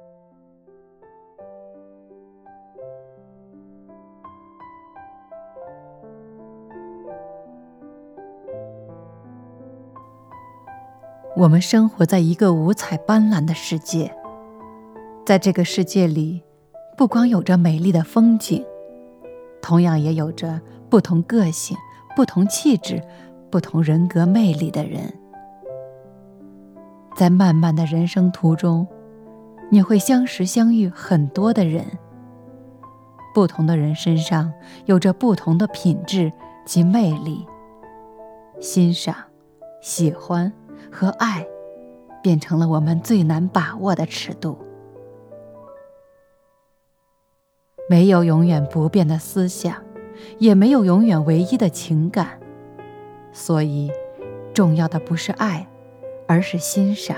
我们生活在一个五彩斑斓的世界，在这个世界里，不光有着美丽的风景，同样也有着不同个性、不同气质、不同人格魅力的人。在漫漫的人生途中，你会相识相遇很多的人，不同的人身上有着不同的品质及魅力，欣赏、喜欢和爱变成了我们最难把握的尺度。没有永远不变的思想，也没有永远唯一的情感，所以重要的不是爱，而是欣赏。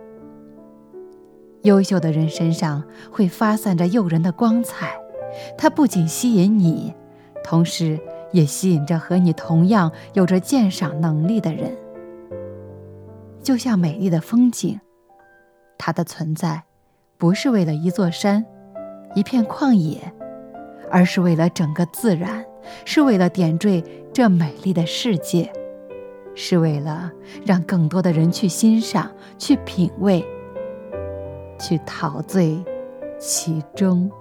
优秀的人身上会发散着诱人的光彩，它不仅吸引你，同时也吸引着和你同样有着鉴赏能力的人。就像美丽的风景，它的存在不是为了一座山、一片旷野，而是为了整个自然，是为了点缀这美丽的世界，是为了让更多的人去欣赏、去品味、去陶醉其中。